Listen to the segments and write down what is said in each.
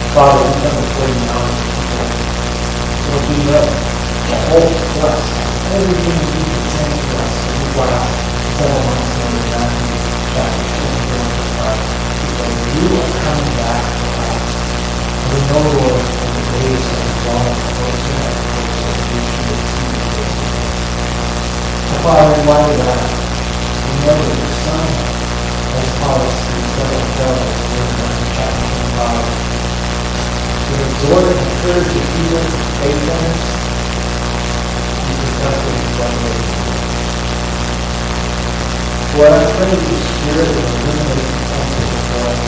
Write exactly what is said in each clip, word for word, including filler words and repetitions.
Father, we come before you now. Lord, we know the whole plus, everything that you present to us, we wow, all of us in Matthew chapter twenty-four, verse five, because you are coming back to us. And we know, Lord, that the days are drawing closer and closer, and we should exceed this. So, Father, in light of that, we know that your Son has taught us through several parables in Matthew chapter twenty-five. To exhort and encourage the people to faithfulness, you perfected in revelation. Lord, I pray that your Spirit will illuminate the counsel before us.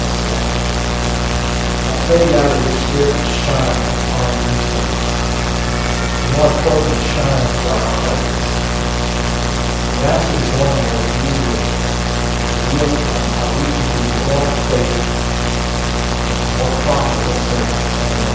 I pray, God, that your Spirit will shine upon you. More importantly, shine upon our hearts. And ask this morning that you will reveal to us how we can be more faithful, more profitable servants.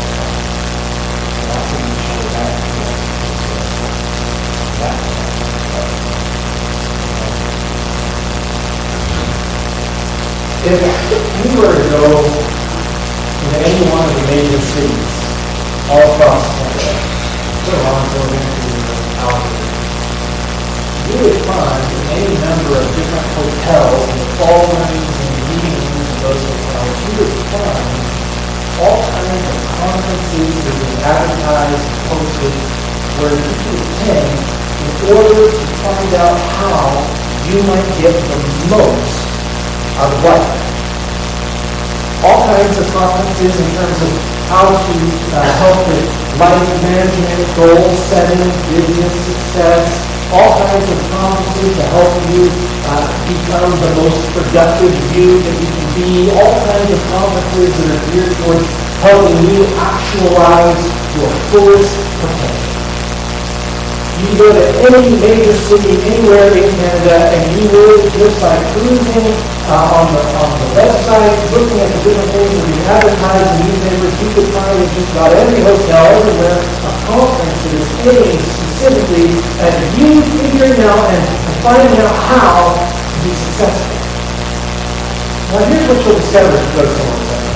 If you were to go into any one of the major cities all across Canada, Toronto, Vancouver, Calgary, you would find in any number of different hotels and the ballrooms and the meeting rooms of those hotels, you would find all kinds of conferences that have been advertised and posted where you can attend in order to find out how you might get the most out of life. All kinds of conferences in terms of how to uh, help with life management, goal setting, business success. All kinds of conferences to help you uh, become the most productive you that you can be. All kinds of conferences that are geared towards helping you actualize your fullest potential. You go to any major city anywhere in Canada, and you will, just by cruising uh, on the on the website, looking at the different things that we advertise in newspapers, you could find in just about every hotel everywhere a conference that is aimed specifically at you figuring out and finding out how to be successful. Now, here's what you'll discover if you go to someone's website.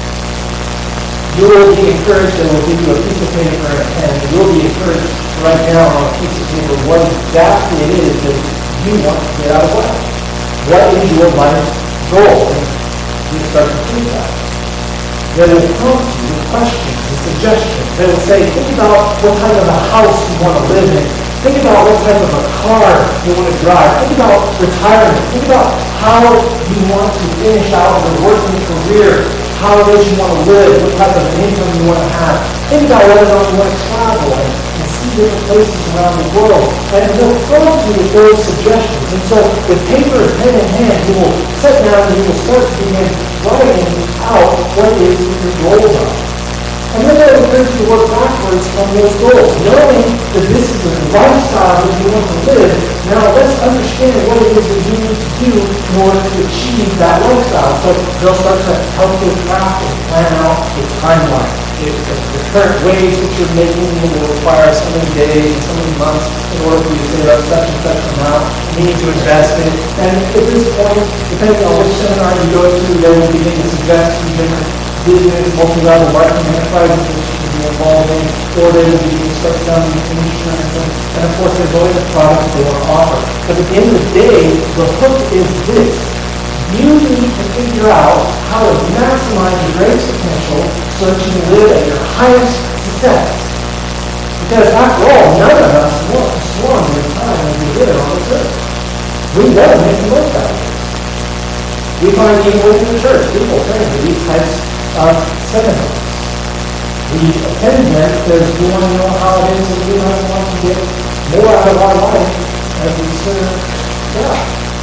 You will be encouraged, and we'll give you a piece of paper and a pen, and you'll be encouraged to write down on a piece of paper what exactly it is that you want to get out of life. What is your life goal? And you start to think about it. Then it will prompt you with questions and suggestions. They will say, think about what kind of a house you want to live in. Think about what type of a car you want to drive. Think about retirement. Think about how you want to finish out your working career. How it is you want to live, what type of income you want to have. Think about whether or not you want to travel and, and see different places around the world. And they'll prompt you with those suggestions. And so with paper and pen in hand, you will sit down and you will start to begin writing out what it is that your goals are. And then they'll encourage you to work backwards from those goals, knowing that this is the lifestyle that you want to live. Now let's understand what it is that you need to do in order to achieve that lifestyle. So they'll start to help you craft and plan out a timeline. If, if the current wage that you're making will require so many days and so many months in order for you to save up such and such amount, you need to invest in it. And at this point, depending on which seminar you go to, they will begin to suggest some different business, multi-level marketing enterprises that you can be involved in, or they will be start selling insurance, and, and of course there's always a product they want to offer. But at the end of the day, the hook is this. You need to figure out how to maximize your greatest potential so that you can live at your highest success. Because after all, none of us want to squander the time as we live on this earth. We want to make the most out of it. We find even within the church, people turn to these types of seminars. We attend them because we want to know how it is that we might want to get more out of our life as we serve God.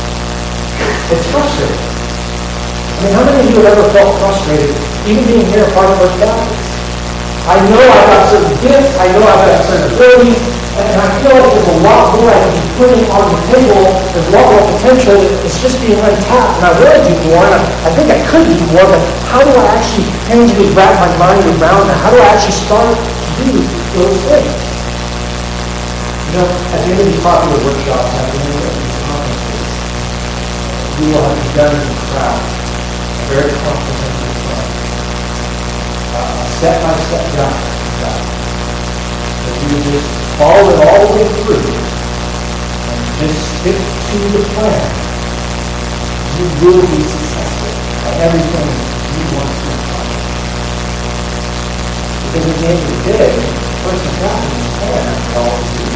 It's frustrating. I mean, how many of you have ever felt frustrated, even being here at Park First Baptist? I know I've got certain gifts, I know I've got certain abilities, and I feel like there's a lot more I can be putting on the table. There's a lot more potential. It's just being untapped. And I really do more, and I, I think I could do more, but how do I actually tangibly wrap my mind around that? How do I actually start to do those things? You know, at the end of these popular workshops, at the end of these conferences, you will have begun to craft a very comprehensive plan. uh, a step-by-step guide. If you just follow it all the way through and just stick to the plan, you will be successful at everything you want to accomplish. Because at the end of the day, the person driving the plan is always you.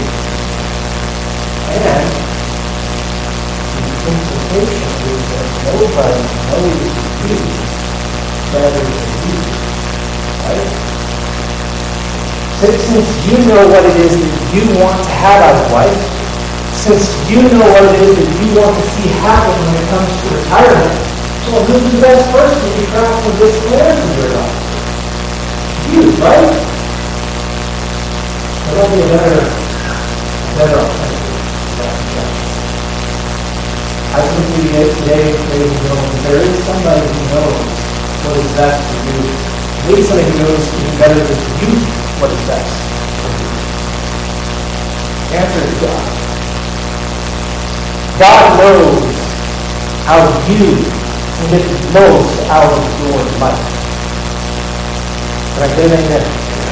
And the implication is that nobody knows you better than you. Right? Since you know what it is that you want to have out of life, since you know what it is that you want to see happen when it comes to retirement, well, who's the best person to be crafting this plan for your life? You, right? There might be a better, better alternative to that objection. I think we today, ladies and gentlemen, there is somebody who knows what is best for you. Maybe somebody who knows even better than you what is best for you. The answer is God. God knows how you can get the most out of your life. Can I say that again?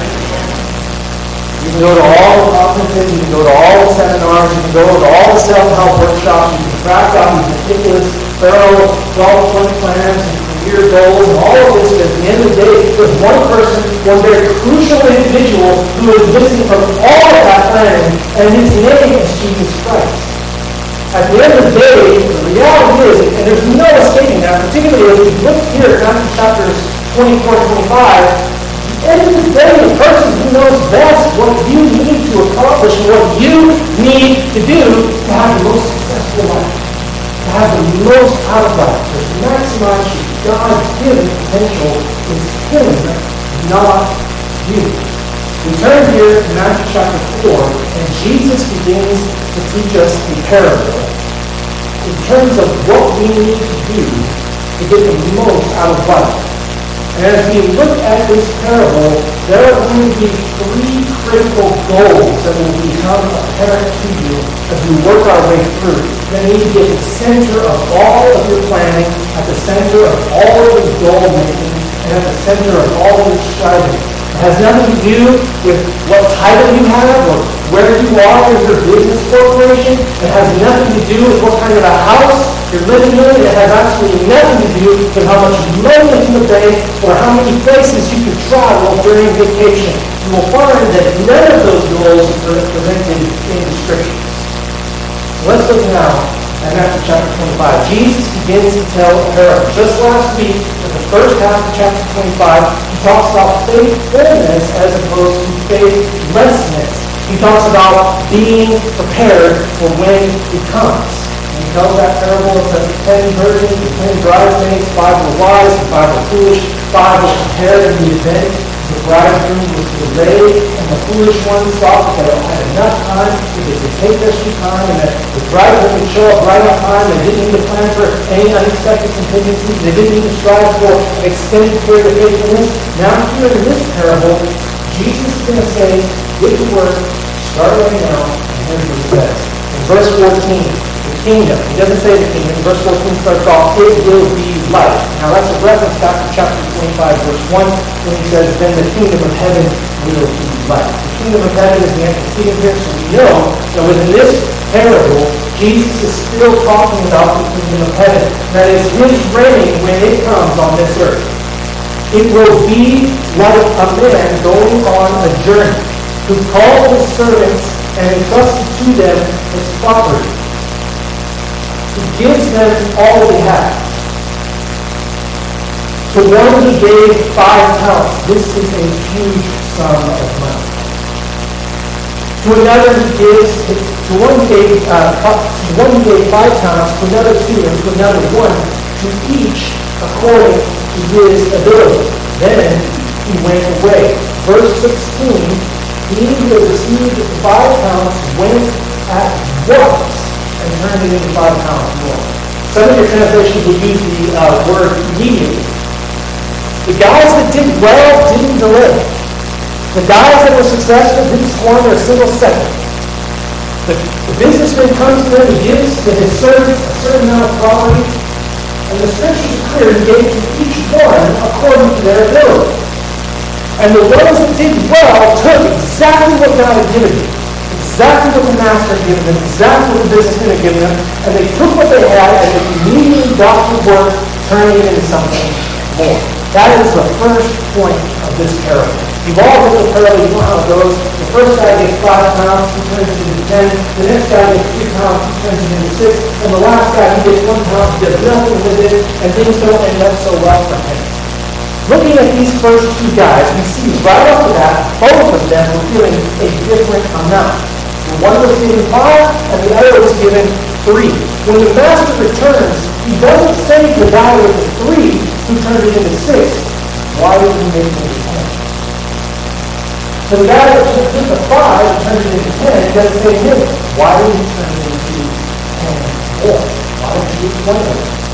You can go to all the conferences, you can go to all the seminars, you can go to all the self-help workshops, you can craft out these meticulous, thorough, twelve-point plans and career goals and all of this, but at the end of the day, there's one person, one very crucial individual who is missing from all of that planning, and his name is Jesus Christ. At the end of the day, the reality is, and there's no escaping that, particularly as we look here at Matthew chapters twenty-four and twenty-five, at the end of the day, the person who knows best what you need to accomplish and what you need to do to have the most successful life, to have the most out of life, to maximize your God-given potential is Him, not you. We turn here to Matthew chapter four, and Jesus begins to teach us a parable in terms of what we need to do to get the most out of life. And as we look at this parable, there are going to be three critical goals that will become apparent to you as we work our way through. That need to be at the center of all of your planning, at the center of all of your goal making, and at the center of all of your striving. It has nothing to do with what title you have or where you are in your business corporation. It has nothing to do with what kind of a house you're living in. It has absolutely nothing to do with how much money is in the bank or how many places you can travel during vacation. You will find that none of those goals are presented in the Scriptures. Let's look now at Matthew chapter twenty-five. Jesus begins to tell a parable. Just last week, in the first half of chapter twenty-five, he talks about faithfulness as opposed to faithlessness. He talks about being prepared for when it comes. And he tells that parable of the ten virgins, the ten bridesmaids, five were wise, and five were foolish, five were prepared in the event the bridegroom was delayed, and the foolish ones thought that they had enough time, that they could take their sweet time, and that the bridegroom would show up right on time. They didn't need to plan for any unexpected contingencies. They didn't need to strive for an extended period of faithfulness. Now here in this parable, Jesus is going to say, get to work, start right now, and here's what he says. In verse fourteen, the kingdom. He doesn't say the kingdom. Verse fourteen starts off, it will be light. Now that's a reference back to chapter twenty-five, verse one, when he says, then the kingdom of heaven will be light. The kingdom of heaven is the antecedent here, so we know that within this parable, Jesus is still talking about the kingdom of heaven. That is his reign when it comes on this earth. It will be like a man going on a journey who called his servants and entrusted to them his property. He gives them all he has. To one he gave five talents. This is a huge sum of money. To another he gives, to one he gave, uh, to one he gave five talents, to another two, and to another one, to each according to his ability. Then he went away. Verse sixteen, he who had received five talents went at once and turned it into five talents more. Some of your translations will use the uh, word immediately. The guys that did well didn't delay. The guys that were successful didn't squander a single second. The, the businessman comes to them and gives to his servants a certain amount of property, and the Scriptures are clear, he gave to each one according to their ability. And the ones that did well took exactly what God had given them, exactly what the master had given them, exactly what the businessman had given them, and they took what they had and they immediately got to work turning it into something more. That is the first point of this parable. You've all heard the parable, you know how it goes. The first guy gets five pounds, he turns it into ten. The next guy gets three pounds, he turns it into six. And the last guy, he gets one pound, he does nothing with it, and things don't end up so well for him. Looking at these first two guys, we see right off the bat, both of them were given a different amount. One was given five, and the other was given three. When the master returns, he doesn't say to the guy with the three who turned it into six, why did he make it into ten? So the guy that took the five and turned it into ten, he doesn't say to him, why did he turn it into ten more? Why did he get twenty?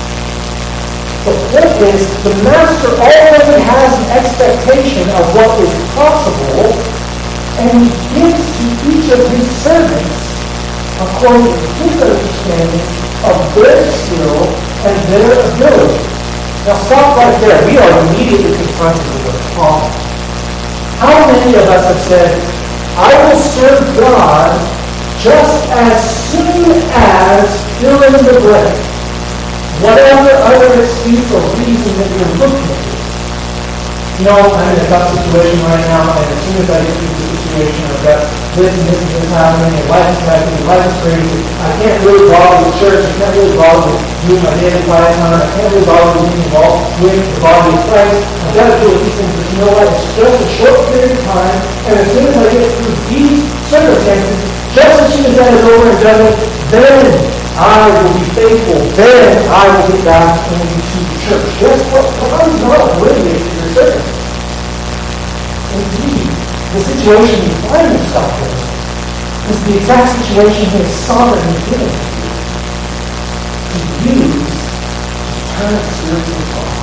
The point is, the master already has an expectation of what is possible, and he gives to each of his servants according to his understanding of their skill and their ability. Now stop right there. We are immediately confronted with a problem. How many of us have said, I will serve God just as soon as fill in the blank? Whatever other excuse or reason that you're looking at. You know, I'm in a tough situation right now, and as soon as I get through the situation, I've got this and this and this happening, and life is happening, life is crazy. I can't really bother with church, I can't really bother with doing my daily quiet time, I can't really bother with being involved with the body of Christ. I've got to deal with these things, but you know what? It's just a short period of time, and as soon as I get through these circumstances, just as soon as that is over and done with, then I will be faithful. Then I will get back into the church. Guess what? God is not oblivious to your circumstances. Indeed, the situation you find yourself in is the exact situation He has sovereignly given to you. To use to turn spiritual thought.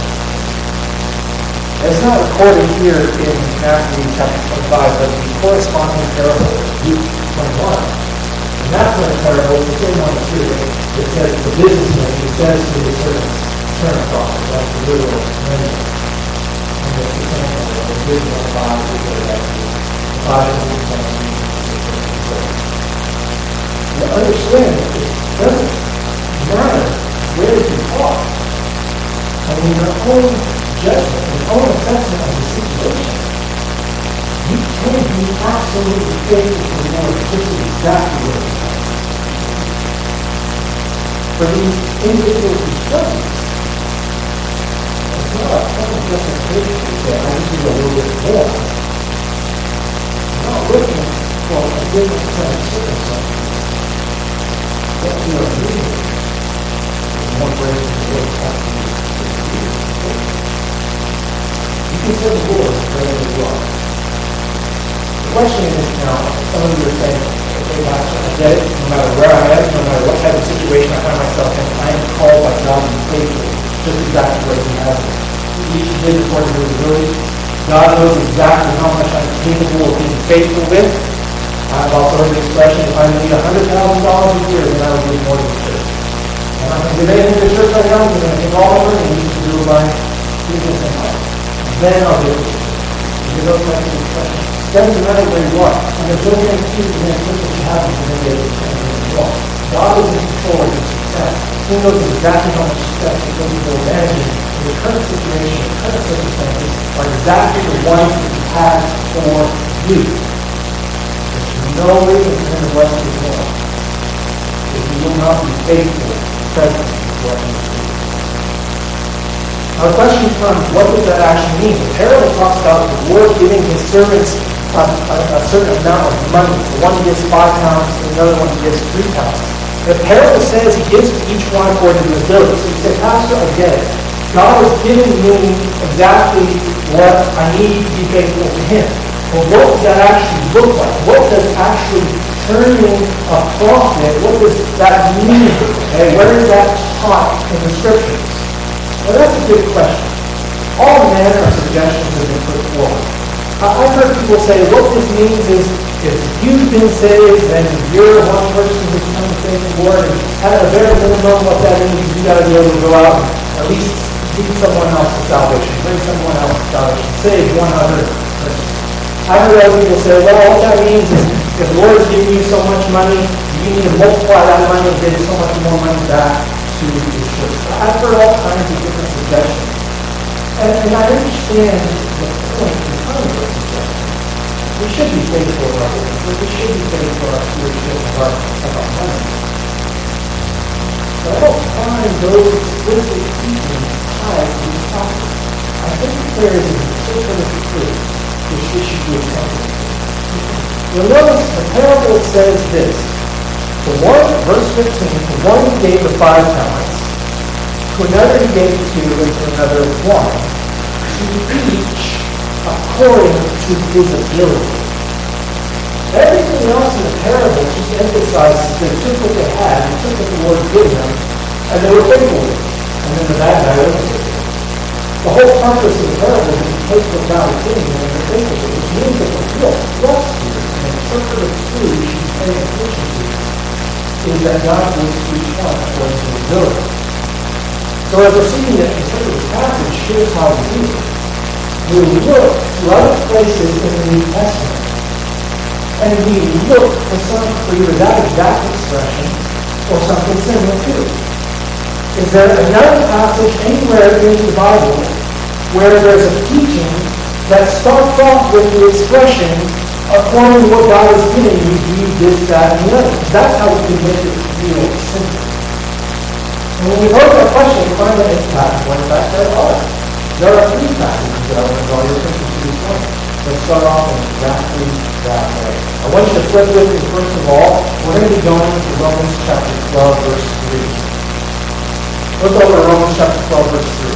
It's not recorded here in Matthew chapter twenty-five, but the corresponding parable of Luke twenty-one. And that's when the parable is the same one as here. It says the businessman, he says to his servants, turn across. That's the literal meaning. And it's the same one. The business five is what it actually is. Five is the same. You understand that it doesn't matter where you are. I mean, your own judgment, your own assessment of the situation. You can be absolutely faithful to the Lord. This is exactly what it is. For these individuals who struggle, it's not something just a faith to say, I just need a little bit more. I'm not looking for a different set of circumstances. What we are needing is more grace than what is happening to you. You can serve the Lord wherever you are. The question is now, some of you are saying, okay, Pastor, I get it. No matter where I am, no matter what type of situation I find myself in, I am called by God to be faithful, just exactly what He has me. Each did according to His ability. God knows exactly how much I'm capable of being faithful with. I've also heard the expression, if I need one hundred thousand dollars a year, then I will give more to the church. And I'm going to give anything to the church right now, I'm going to take all of it and use it to do my business and life. Then I'll give it to you. Because those types of expressions. It doesn't matter where you are. And there's no excuse in that what happens when they get where you are. God is in control of your success. He knows exactly how much success you're going to go managing. And the current situation, the current circumstances are exactly the ones that He has for you. No reason for Him to bless you more if you will not be faithful present with what He sees. Now the question becomes, what does that actually mean? The parable talks about the Lord giving His servants a, a, a certain amount of money. The one gives five pounds, and the other one gives three pounds. The parable says He gives to each one according to his ability. So you say, Pastor, I get it. God is giving me exactly what I need to be faithful to Him. Well, what does that actually look like? What does actually turning a profit, what does that mean? Okay, where is that taught in the Scriptures? Well, that's a good question. All manner of suggestions have been put forward. I've heard people say, what this means is, if you've been saved, then you're one person who's come to faith in the Lord, and at a very minimum, what that means is you got to be able to go out and at least lead someone else to salvation, bring someone else to salvation, save one other person. I've heard other people say, well, all that means is if the Lord is giving you so much money, you need to multiply that money and give so much more money back to the church. I've heard all kinds of different suggestions. And, and I understand the point behind those suggestions. We should be faithful to our witness, but we should be faithful to our stewardship of our, of our money. But I don't find those explicit teachings tied to the topic. I think there is a particular truth which we should be attentive to. You'll notice the parable says this. To one, verse fifteen, to one he gave the five talents, to another he gave two, and to another one, to each according to his ability. Everything else in the parable just emphasizes they took what they had, they took what the Lord gave them, and they were faithful with it. And then the bad guy overtook it. The whole purpose of the parable is to take what God is giving them and they're faithful with it, which means that the real thrust here, and the interpretive clue you should be paying attention to, is that God gives to each one according to his ability. So as we're seeing that interpret this passage, here's how we do it. We look to other places in the New Testament, and we look for some for either that exact expression or something similar to it. Is there another passage anywhere in the Bible where there's a teaching that starts off with the expression, according to what God is giving you, do this, that, and the other? That's how we can make it real simple. And when we pose that question, we find that it's passage one. In fact, there are. There are three passages that I want to draw your attention to this morning. Let's start off in exactly that way. I want you to flip with me, first of all. We're going to be going to Romans chapter twelve, verse three. Look over to Romans chapter twelve, verse three.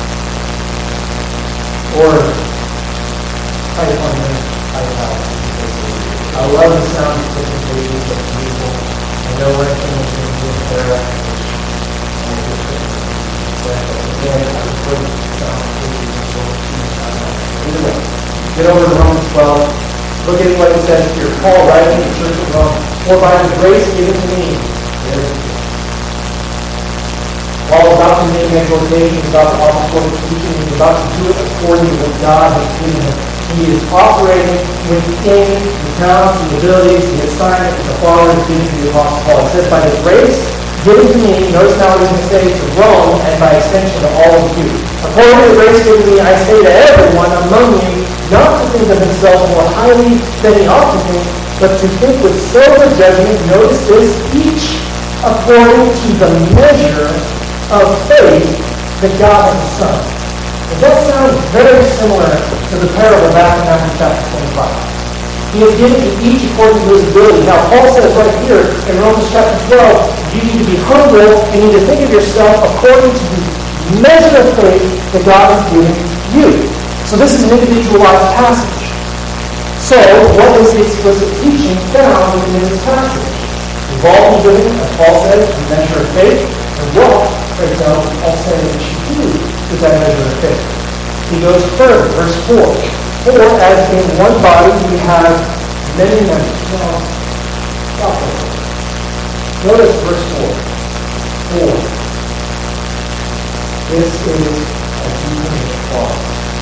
Or, type on this, I love the sound of flipping pages. It's beautiful. I know when someone's going to do it there. Again, I prefer the sound of pages. Either way. Get over to Romans twelve. Look at what it says here. Paul writing to the church of Rome. For by the grace given to me. There it is. Paul is about to make exhortations about the apostolic teaching. He's about to do it according to what God has given him. He is operating within the talents and abilities, the assignment that the Father has given to the Apostle Paul. It says, by the grace given to me, notice now what he's going to say to Rome, and by extension to all of you. According to the grace given to me, I say to everyone among you, not to think of himself more highly than he ought to think, but to think with sober judgment, notice this, each according to the measure of faith that God has assigned. And that sounds very similar to the parable back in Matthew chapter twenty-five. He has given to each according to his ability. Now, Paul says right here in Romans chapter twelve, you need to be humble and you need to think of yourself according to the measure of faith that God has given you. So this is an individualized passage. So, what is the explicit teaching found within this passage? We've all been given, as Paul says, a measure of faith, and what, for example, Paul said that we should do with that measure of faith. He goes further, verse four. For as in one body we have many members. Now, stop there. Notice verse four. Four. This is a deepening clause.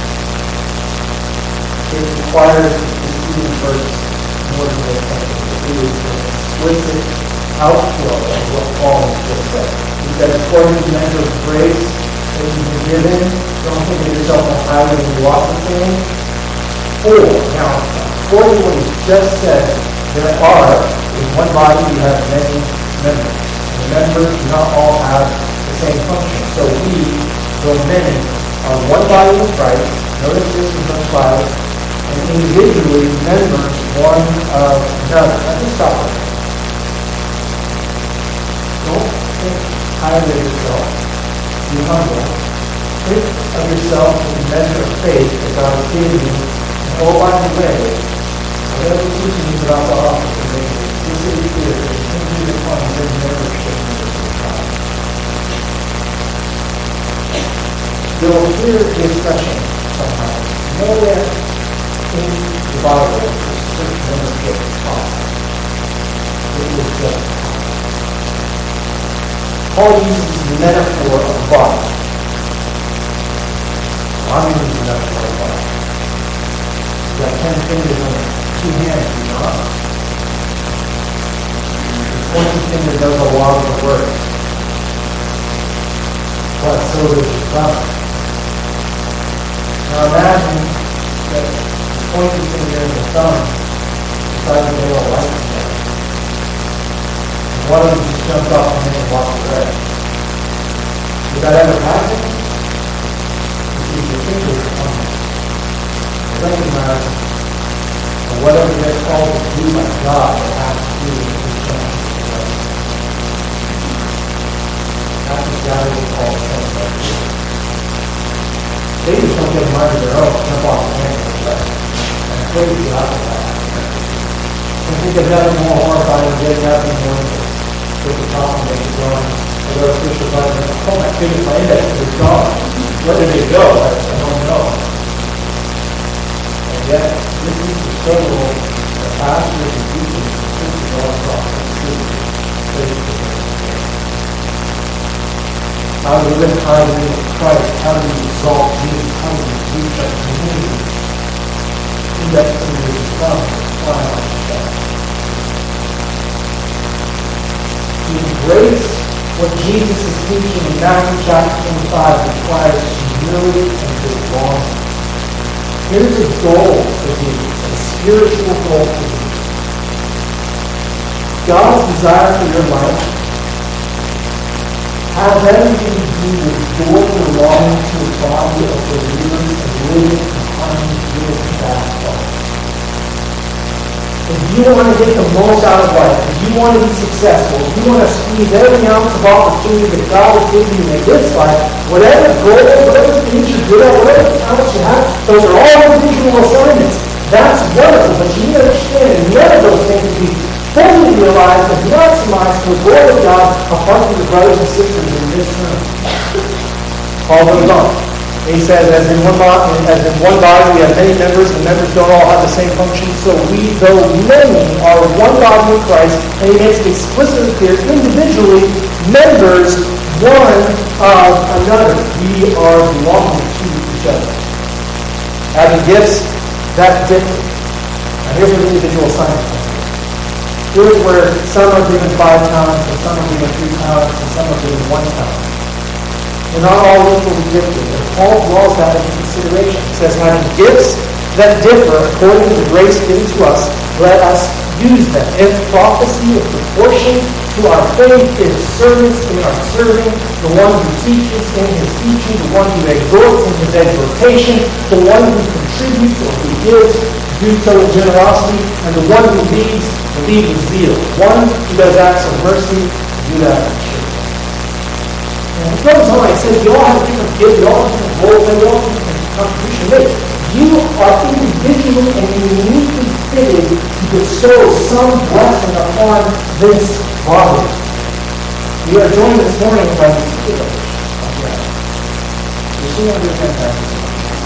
It requires the preceding verse more than the second. It is an explicit outflow of what Paul has just said. He said, according to the measure of grace that you've been given, don't think of yourself more highly than you ought to think. Or, now, according to what he just said, there are, in one body you have many members. And the members do not all have the same function. So we, though many, are one body of Christ. Notice this in verse five. And individually members one of another. Let me stop there. Don't think highly of yourself. Be humble. Think of yourself in the measure of faith that God has given you. And oh, by the way, whatever teaching is about the office, this is clear. There's simply the point of membership in this God. You'll hear the expression sometimes. Nowhere in the Bible is certain membership possible. It is just possible. Paul uses the metaphor of a body. I'm using that twenty-five. You got ten fingers on it, two hands, you know. The pointy finger does a lot of the work. But so does the thumb. Now imagine that the pointy finger and the thumb decide to make a light together. And one of them just jumped off and then walked away. Did that ever happen? You see, your fingers are coming. Recognize that whatever they're called to do by God, they have to do with His plan. That's exactly what Paul is saying about this. They just don't get a mind of their own, jump off the hand of the and play the God of that. I think there's nothing more horrifying than getting up in the morning with the top and make it going. I go to push the button and oh my goodness, my index is gone. Where did it go? I, I don't know. And yet, this is the struggle that pastors and teachers and Christians all across the city face. How do we live high in Christ? How do we exalt Jesus? How do we reach our community? Index fingers and thumbs flying off the shelf. To embrace what Jesus is teaching in Matthew chapter twenty-five requires humility and belonging. Here's a goal for thee, a spiritual goal for thee. God's desire for your life has everything to do with your belonging to a body of believers and living in harmony with that body. If you want to get the most out of life, if you want to be successful, if you want to squeeze every ounce of opportunity that God has given you in this life, whatever goal, whatever things you're good at, whatever talents you have, those are all individual assignments. That's wonderful, but you need to understand that none of those things can be fully realized and maximized for the glory of God apart from the brothers and sisters in this room. Paul goes on. He says, as in one body, as in one body we have many members, and members don't all have the same function, so we, though many, are one body in Christ, and he makes it explicitly clear, individually, members one of another. We are belonging to each other. Having gifts, that's different. Now here's what individual assignments are. Here's where some are given five talents, and some are given three talents, and some are given one talent. They're not all equally gifted. And Paul draws that into consideration. He says, having gifts that differ according to the grace given to us, let us use them. If prophecy of proportion to our faith, if service in our serving, the one who teaches in his teaching, the one who exhorts in his exhortation, the one who contributes or who gives, do so with generosity, and the one who leads, lead with zeal. One who does acts of mercy, do that in church. And it goes on, it says, you all have different gifts, you all have different roles, and you all have different contribution rates. You are individually and uniquely fitted to bestow some blessing upon this body. We are joined this morning by the privilege of God. You see what we're fantastic.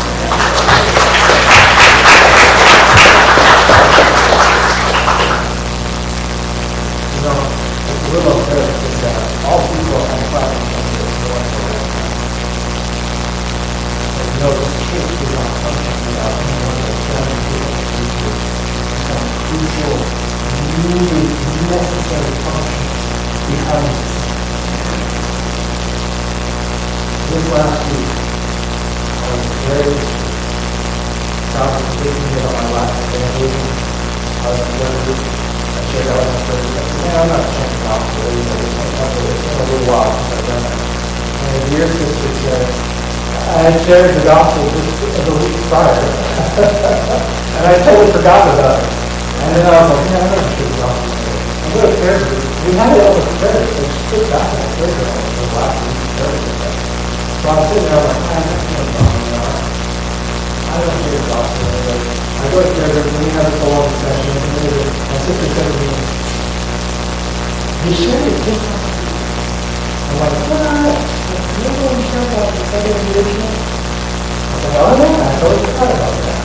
You know, the little prayer is that all people are fighting. No, this church is not functioning without anyone that's done some crucial, really necessary function behind it. This last week, I was very God was taking me on my last family. I was very, I shared out my first, I said, man, I'm not checking the gospel, I just want to talk about it. It's been a little while since I've done that. And a dear sister said, I had shared the gospel just a week prior, and I totally forgot about it. And then I was like, yeah, I never shared the gospel. I'm going to prayer group. We had it all the prayer, so she took back in the prayer group the last week's prayer group. So I'm sitting there, I'm like, I don't share the gospel. I don't share the gospel. I go to prayer group, and we have a follow-up session, and then my sister said to me, you shared it this time. I'm like, what? You know what we share about the second edition? I said, oh, no, I totally forgot about that.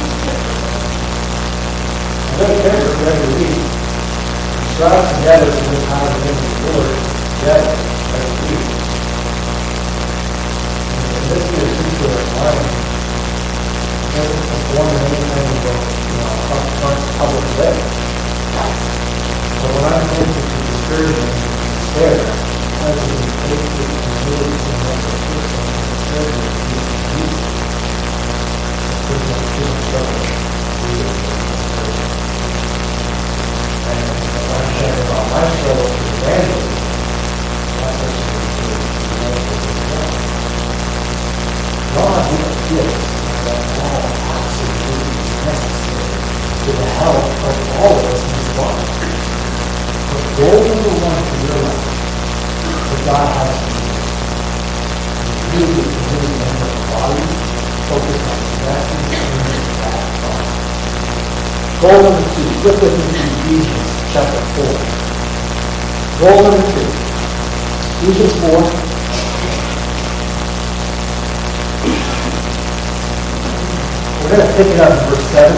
I go to prayer group every week. We strive together to this high of the Lord together every week. And this year, since we're learning, gifts that all absolutely necessary to the health of all of us in this body. But goal number one for your life, that God has for you, is really committed member of the body, focused on directing things that body. Goal number two, flip with me to Ephesians chapter four. Goal number two, Ephesians four. We're going to pick it up in verse seven.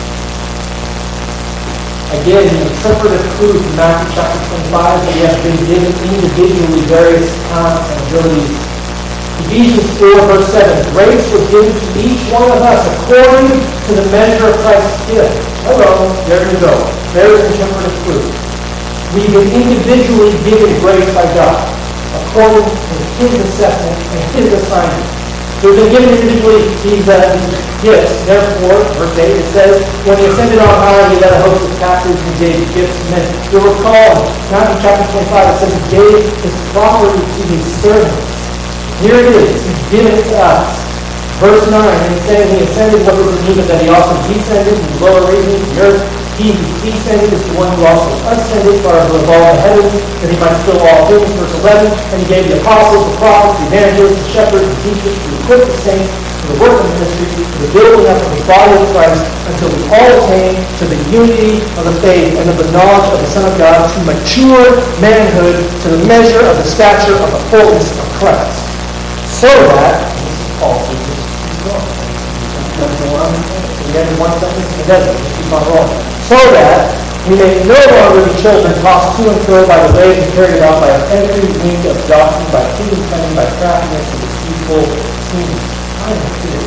Again, an interpretive clue from Matthew chapter twenty-five, that we have been given individually various talents and abilities. Ephesians four, verse seven, grace was given to each one of us according to the measure of Christ's gift. Hello, there you go. There's an interpretive clue. We've been individually given grace by God, according to His assessment and His assignment. We've been given individually these, uh, these gifts. Therefore, verse eight, it says, when He ascended on high, He led a host of captives and gave gifts to men. You'll recall, Matthew chapter twenty-five, it says He gave His property to His servants. Here it is. He's given it to us. Verse nine, and He said, He ascended, what does it mean? That He also descended in the lower regions of the earth. He who descended is the one who also ascended far above all the heavens, that He might fill all things. Verse eleven, and He gave the apostles, the prophets, the evangelists, the shepherds, the teachers, to equip the saints, for the work of the ministry, for the building up of the body of Christ, until we all attain to the unity of the faith and of the knowledge of the Son of God, to mature manhood, to the measure of the stature of the fullness of Christ. So that, and this is Paul speaking, keep going. We have one sentence and it doesn't. Just keep on rolling. So that we may no longer be children tossed to and fro by the waves and carried about by every wind of doctrine, by human cunning, by craftiness and deceitful schemes. I am here.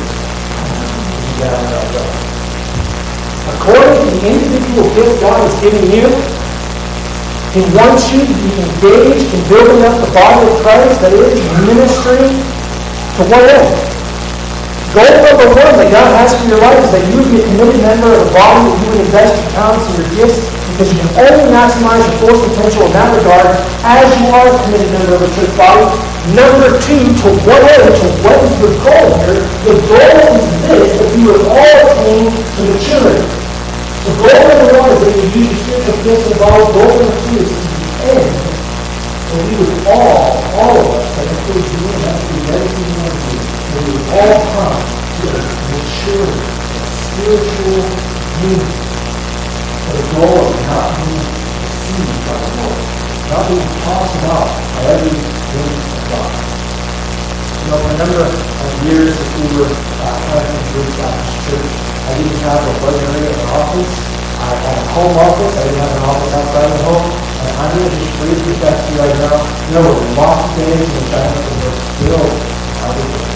According to the individual gifts God has given you, He wants you to be engaged in building up the body of Christ, that is, ministry. To what end? Goal number one that God has for your life is that you would be a committed member of the body, that you would invest your talents and your gifts, because you can only maximize your full potential in that regard as you are a committed member of the church body. Number two, to what end? To what is the goal here? The goal is this, that you would all attain to maturity. So goal number one is that you use your spiritual gifts in the body. Goal number two is to the end, and we would all, all of us, that includes you and that includes every single one of you, that we would all come to a maturity, a spiritual unity, for the goal of not being deceived by the world, not being tossed about by every wind of God. You know, for a number of years that we were uh, planting Grace Baptist Church, I didn't have a budget area of an office. I had a home office. I didn't have an office outside the home. And I'm going to just freely confess to you right now, you know, we're lots of days in the China and we're still out of it.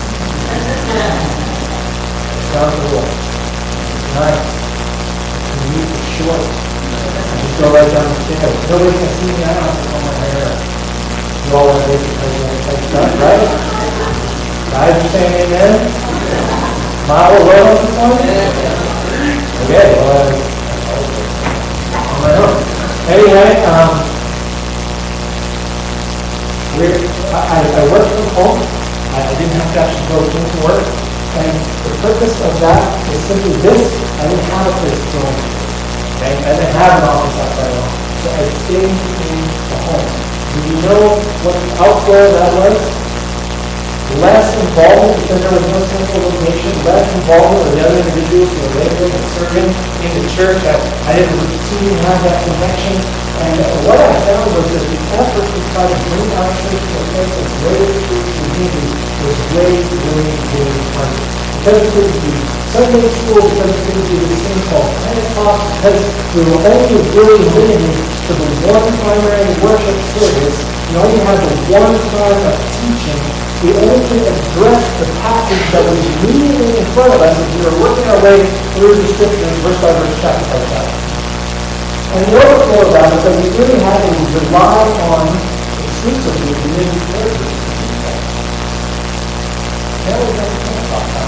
It's down the road. It's nice. You need the short. I just go right down the stairs. Nobody can see me. I don't have to comb my hair. You all want to make it like that, right? Guys, you saying amen? Smile a little this one? Okay, well, on my own. Anyway, um, we're, I, I worked from home. I, I didn't have to actually go into work. And the purpose of that is simply this. I didn't have a place to go. Okay? I didn't have an office outside of home. So I stayed in the home. Do you know what the outflow of that was? Less involvement, because there was no central location, less involvement with the other individuals who were laboring and serving in the church. I, I didn't routinely have that connection. And what I found was that the effort to try to bring our church to a place of greater spiritual unity was way, way, way harder. Because we couldn't do Sunday school, because we couldn't do this thing called Pentecost, because we were only really limited to the one primary worship service, we only had the one time of teaching. We only could address the passage that was immediately in front of us as we were working our way through the scriptures, verse by verse, chapter by chapter. And the overflow of that is that we really had to rely on exclusively the living characters to do that. Now we don't think about that.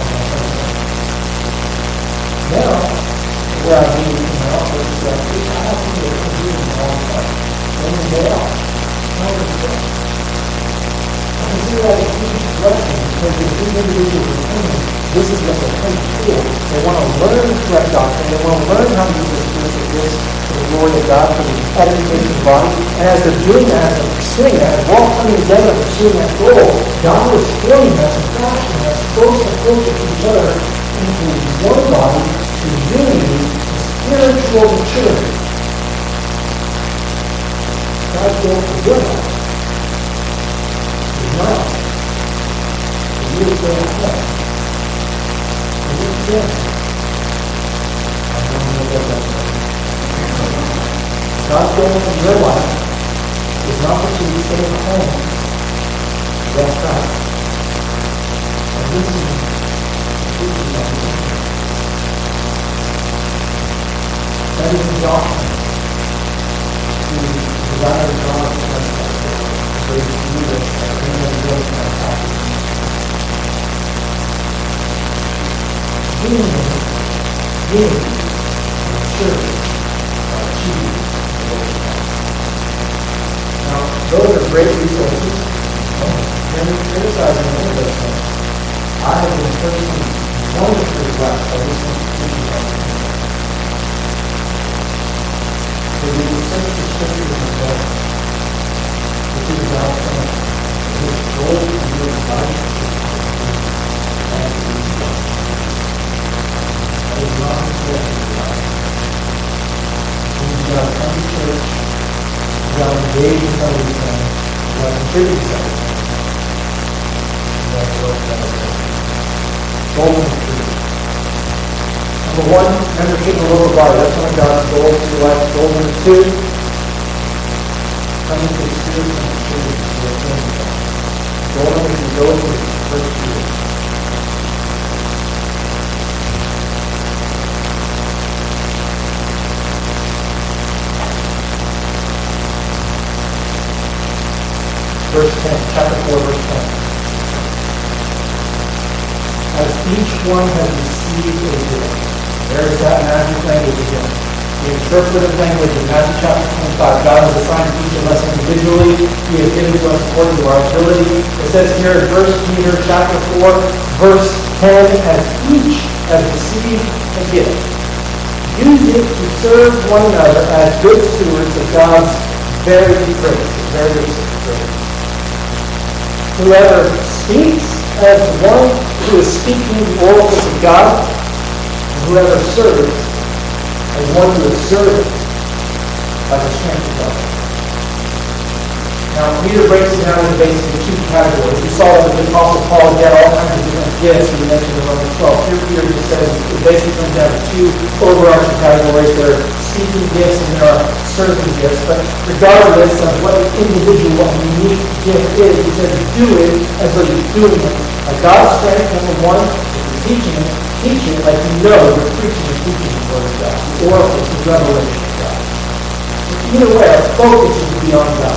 Now, where I mean in my office is that we have to do it all the time. When we get out, how do we do it? I consider that a huge blessing because the two individuals are coming This is what they're coming for. They want to learn the correct doctrine. They want to learn how to use the spiritual gifts for the glory of God, for the edification of the body. And as they're doing that, as they're pursuing that, as we're all coming together pursuing that goal, God is forming us and fashioning us closer and closer to each other into one body, to unity, to spiritual maturity. God's goal for your life is not for you to stay at home. For you to sin. I don't know what that means. God's goal for your life is not for you to stay at home. That's right. And this is this is not the That is the doctrine. Desire of God to bless us, to bring to you this, and bring them good and happy. Unity, unity, and maturity are achieved in the Lord. Now, those are great resources. When criticizing any of those things, I have been personally wonderfully blessed by listening to teaching about them. So we will search the scriptures and God to see God from His goal and your life and His God. That is not His will for your life. You've got to come to church, you've got to engage in some of these things, you've got to contribute to some of these things. You have to work that way. Golden truth. Number one, membership in the local body. That's one of God's goals for your life. Goal number two, coming to experience and maturity to the kingdom of God. Goal number two, go to First Peter. Verse ten, chapter four, verse ten. As each one has received a gift. There is that magic language again. The interpretive language in Matthew chapter twenty-five. God has assigned each of us individually. He has given to us according to our ability. It says here in First Peter chapter four, verse ten, as each has received a gift, use it to serve one another as good stewards of God's various grace. Various grace. Whoever speaks as one who is speaking the oracles of God, whoever serves as one who is serving by the strength of God. Now, Peter breaks it down into basically two categories. We saw that the Apostle Paul had all kinds of different gifts. We mentioned in Romans twelve. Here, Peter just says it basically comes down to two overarching categories. There are speaking gifts and there are serving gifts. But regardless of what individual, what unique gift is, he says do it as though you're doing it by God's strength, number one. If you're teaching it, teach it like you know you're preaching and teaching the Word of God, the oracles, the revelation of God. But either way, our focus is to be on God.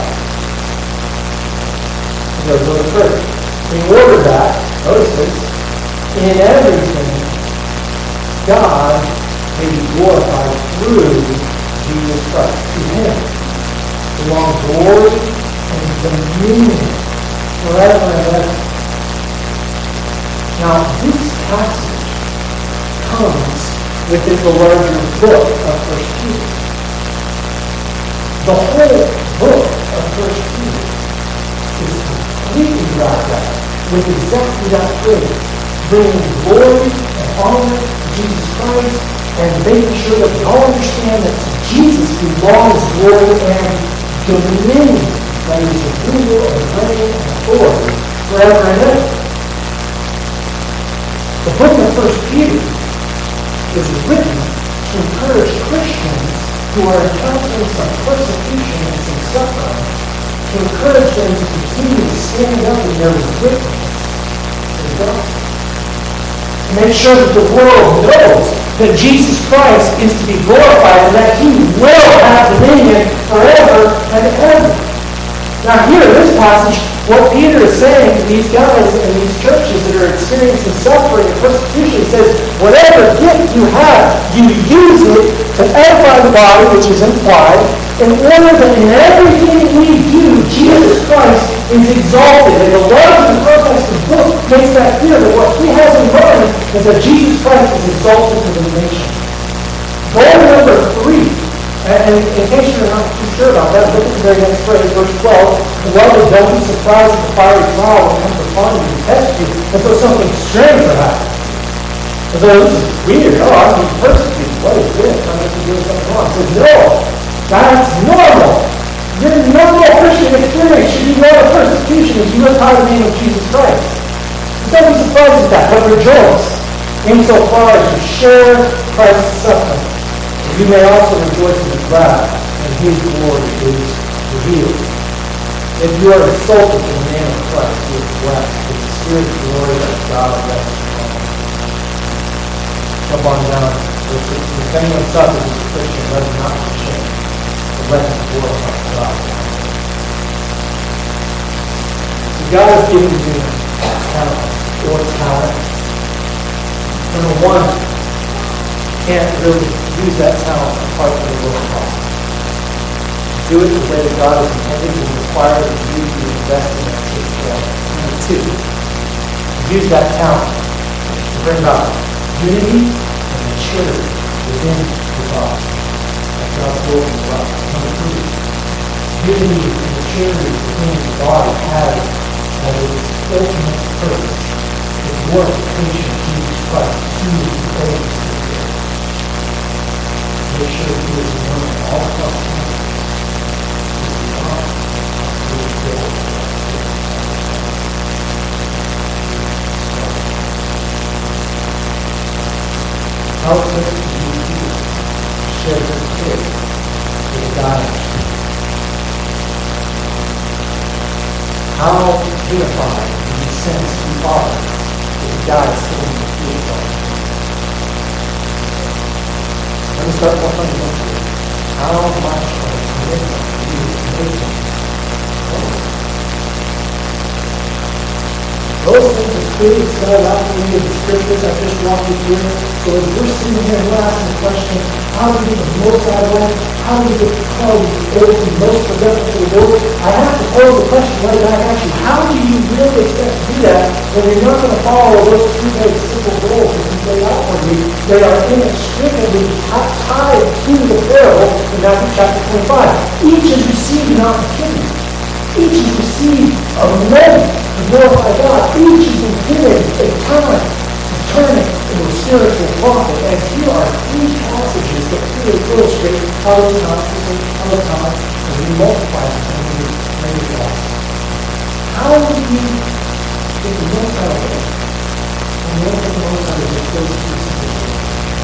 He goes a little further. In order that, notice this, in everything, God may be glorified through Jesus Christ. To Him belong glory and dominion forever and ever. Now, this passage comes within the larger book of First Peter. The whole book of First Peter is completely wrapped up with exactly that phrase, bringing glory and honor to Jesus Christ and making sure that we all understand that to Jesus belongs glory and dominion, that is the rule and reign and authority forever and ever. The book of First Peter is written to encourage Christians who are encountering some persecution and some suffering, to encourage them to continue to stand up in their witness to the gospel. To make sure that the world knows that Jesus Christ is to be glorified and that He will have dominion forever and ever. Now here in this passage, what Peter is saying to these guys in these churches that are experiencing suffering and persecution, he says, whatever gift you have, you use it to edify the body, which is implied, In order that in everything we do, Jesus Christ is exalted. And the love in the context of the book makes that clear that what he has in mind is that Jesus Christ is exalted to the nation. Goal number three, and in case you're not too sure about that, look at the very next phrase, verse twelve. Beloved, don't be surprised at the fiery trial that comes upon you to test you, as though something strange would happen. As though this is weird. Oh, I'm being persecuted. What is this? I must be doing something wrong. He says, no, that's normal. Your normal Christian experience should be one of persecution as you live by the name of Jesus Christ. Don't be surprised at that, but rejoice insofar as you share Christ's suffering. You may also rejoice and be glad when his glory is revealed. If you are insulted in the name of Christ, you are blessed with the spirit of glory that God rests upon you. Jump on down. Verse sixteen. If anyone suffers as a Christian, let him not be ashamed, but let him glorify God. So God has given you talent or talent. Number one, can't really use that talent apart from the will of God. Do it the way that God has intended to require that you to invest in that skill. Number two, use that talent to bring about unity and maturity within the body. That's God's will in the body. Number three, unity and maturity within the body has as its ultimate purpose the glorification of Jesus Christ to the Holy Spirit. Make sure that he is known all across the country. How does you share your faith with God? How unified do you sense you are with God sitting in the field? Let me start one funny one here. How much of a commitment do you make? Those things are clearly spelled out for you in the scriptures I just walked you through. So as we're sitting here and we're asking the question, how do we get the most out of life? How do we get the quality of the most productive for the Lord? I have to pose the question right back at you. How do you really expect to do that when you're not going to follow those two very simple goals that we laid out for you? They are inextricably tied to the parable in Matthew chapter twenty-five. Each is received an opportunity. Each is received a moment to glorify God. Each has been given a time to turn it into a spiritual profit. And here are three passages that really illustrate how the time how the time can be multiplied and be made lost. How do you get the most out of it? And what the most out of it goes to simplicity.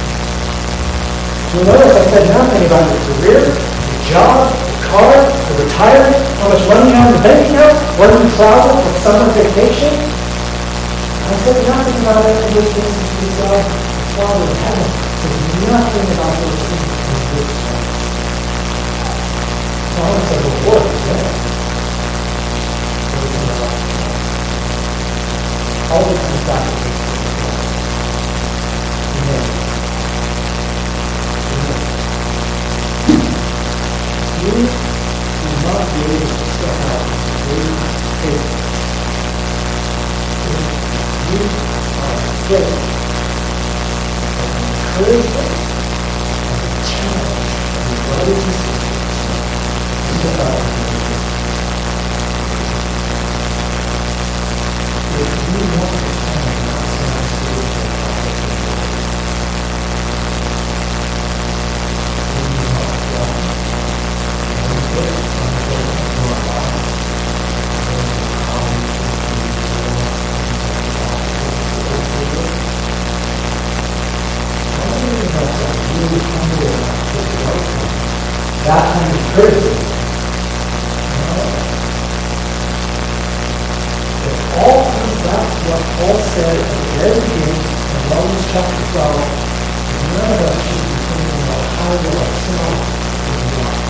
So notice I said nothing about your career, your job, car, the retirement, how much money you have in the bank account, whether you travel for summer vacation. I said nothing about any of those things because God, the Father in heaven, says nothing about those things in this life. So I would say the work is there. All this comes back to this. Amen. You will not be able to step out with faith. You are faith. And encouragement and the challenge of your brothers and sisters to step out and do it. If you want to stand outside spiritual opportunity, you must walk. That kind of criticism. It all comes back to what Paul said at the very beginning in Romans chapter twelve. None of us should be thinking about how will ourselves in life.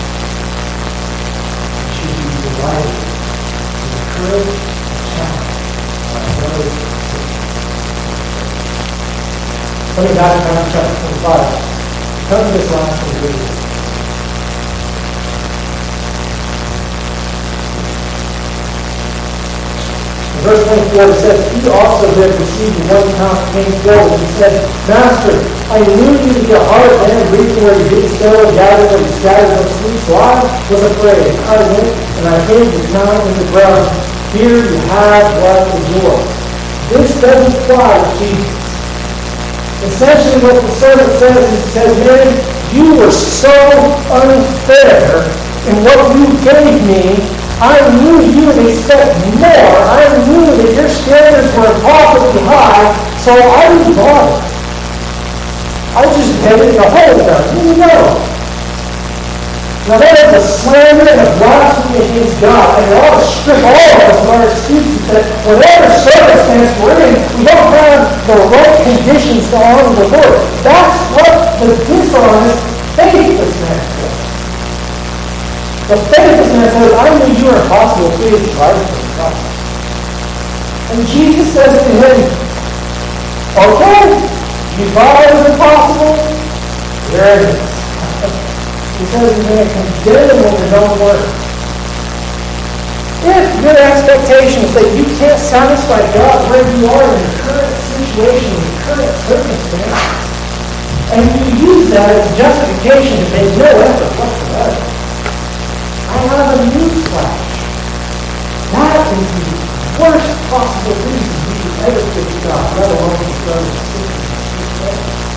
We should be delighted to encourage and challenge our brothers and sisters. Coming back to Matthew chapter twenty-five, come to this last one really. Verse twenty-four, it says, he also who had received the one talent came forward and said, Master, I knew you to be a hard man, reaping where you didn't sow, and gathering where you scattered no seed. So I was afraid. I went and I hid the talent in the ground. Here you have what is yours. This doesn't apply to Jesus. Essentially what the servant says is, he says, man, you were so unfair in what you gave me. I knew you would expect more. I knew that your standards were impossibly high, so I didn't bother. I just headed the whole down. You know. Now that is a slander and a blasphemy against God, and it ought to strip all of us of our excuses that whatever circumstance we're in, we don't have the right conditions to honor the Lord. That's what the dishonest, faithless man does. The faithless man says, I knew you were impossible, please try to come. And Jesus says to him, okay, you thought it was impossible? There it is. He says he's going to condemn him with his own words. If your expectation is that you can't satisfy God where you are in your current situation, in your current circumstance, and you use that as justification to make no effort whatsoever, I have a newsflash. That is the worst possible reason you should ever fix God, let alone the throne of sixty.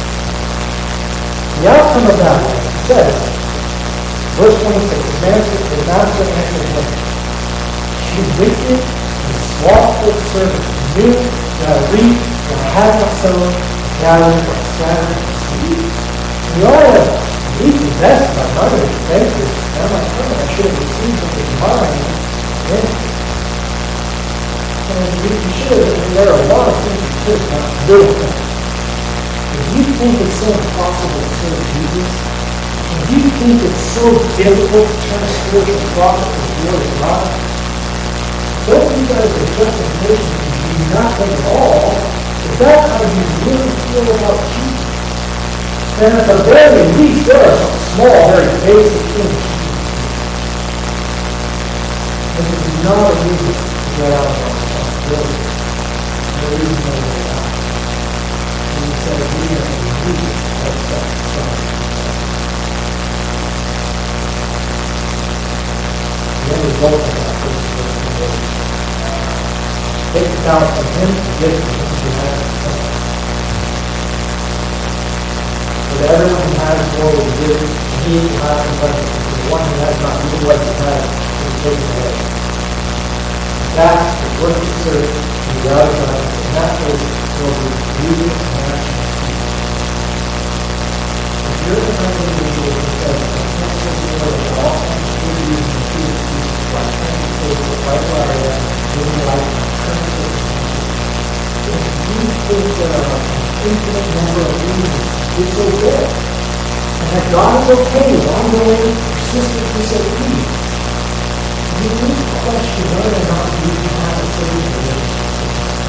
The outcome of that, like it says, verse twenty-six, the master, the master answered him, you wicked and slothful servant, knew that I reap when I had not sown, gathered when I scattered seed. You ought to be possessed by money and expenses. And I'm like, oh, I should have received what was mine. Yeah. And you should, and there are a lot of things you should not do. If you think it's so impossible to serve Jesus, if you think it's so difficult to turn a spiritual profit to the Word of God, don't use that as a justification to do nothing at all. If that's how you really feel about Jesus, then at the very least, there are some small, very basic things. This is not a reason to get out of our responsibility. No reason to get out. And he said, we are in need of self-sacrifice. The end result of that is to take it out from him and give it to him who has it. So that everyone who has more will be given, and he who has abundance, and the one who has not, even what he has, will be taken away. That's the work of service in the God of God, and that is will be beauty and action. If you're the kind of individual who says, I can't serve the Lord at all, I'm still using the truth of Jesus Christ, trying to take it right where I am, living life in my current circumstances. If you think there are an infinite number of reasons it's okay, and that God is okay with ongoing, persistent disobedience, you need to question whether or not you can have a saving relationship.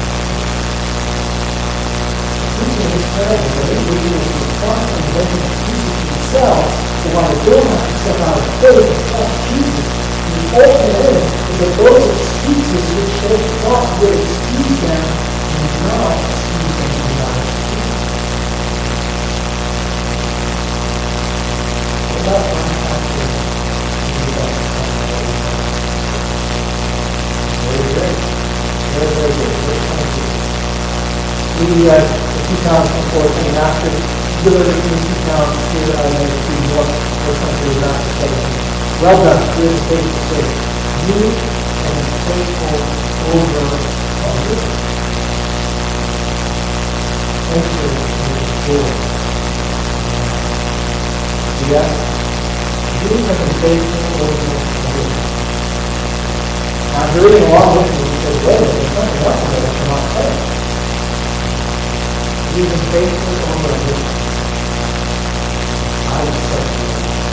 This is incredible that individuals who are constantly making excuses for themselves for why they don't have to step out of faith and trust Jesus. And the ultimate end is that those excuses which they thought would excuse them do not excuse them from God's truth. What about actually do that? Very great. Very, very good. Very twenty-two. We uh, the two pounds from fourteen after delivered to the two pounds here I may see what verse twenty-two is after saying. Well done, good and faithful servant. You have been faithful over a little. Enter into the joy. Yes, you have been faithful over a little. Now, if you're reading along with me, you say, wait a minute, there's something else in there that you're not saying. You've been faithful over a little. I will set you.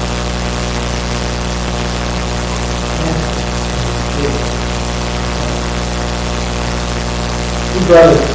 Two brothers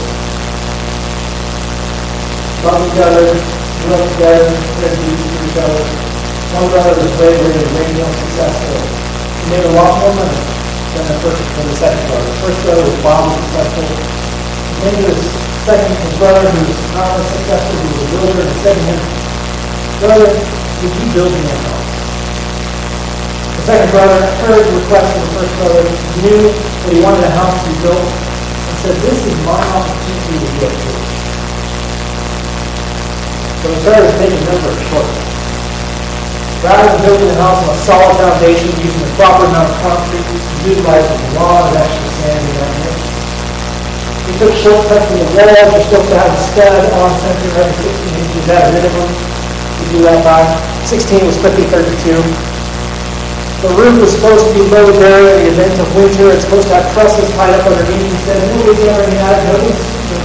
love each other, work together, spread news to each other. One brother was laboring and way more successful. He made a lot more money. than the first, than the second brother. The first brother was wildly successful. Then his second his brother, who was not as successful, who was a builder, and said to him, "Brother, would you build me a house?" The second brother heard the request of the first brother, knew that he wanted a house to be built, and said, "This is my opportunity to build it." So he started making number short. Rather than building a house on a solid foundation using the proper amount of concrete, he utilized a lot of extra sand and granite. He took shortcuts in the walls. You're supposed to have a stud on center every sixteen inches at a minimum. You do that by sixteen was quickly thirty-two. The roof was supposed to be low there in the event of winter. It's supposed to have trusses tied up underneath. He said, "Nobody's ever in the attic notice."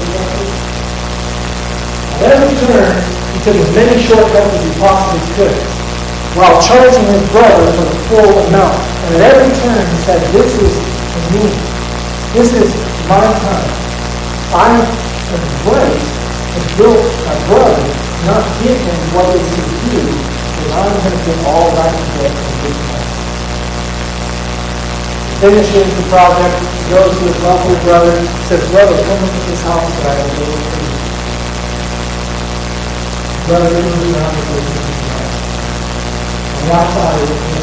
At every turn, he took as many shortcuts as he possibly could, while charging his brother for the full amount. And at every turn he said, "This is for me. This is my time. I am right to build my brother, not give him what is his due, because I'm going to get all that I can get from this time." He finishes the project, goes to his lovely brother, says, "Brother, come look at this house that I have built for you." Brother, they moved around the business. On the outside of it,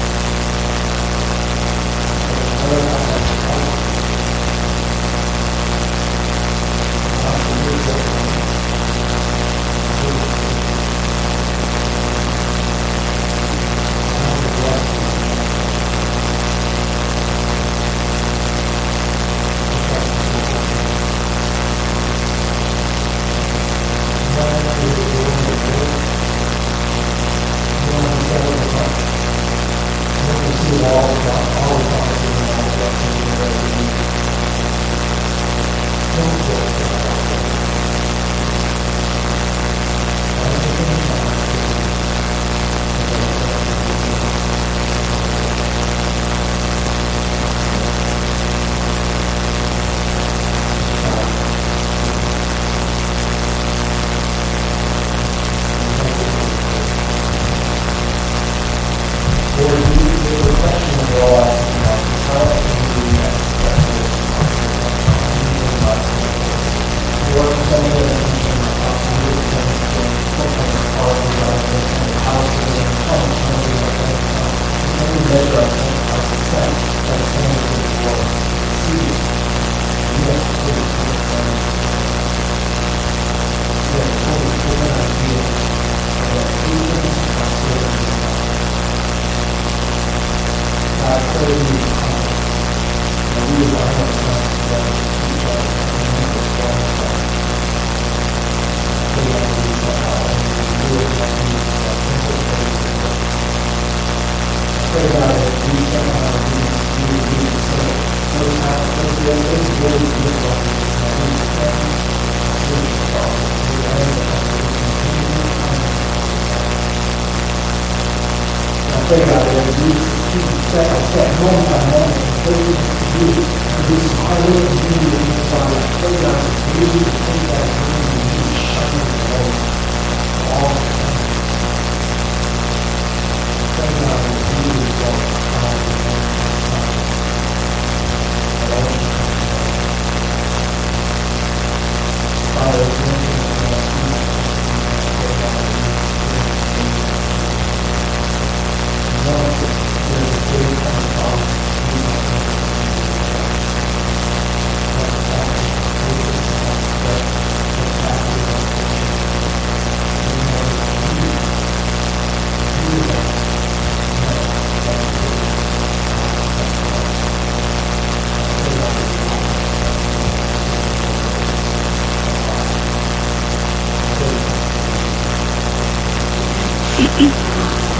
pray about it, and you step by step, moment by moment, pray to you, to do some hard work and do your inner body. I pray God to you to take that room and you shine the light all the time. I pray God that you will go all the time. Father, it's one thing that I pray God that you Thank you.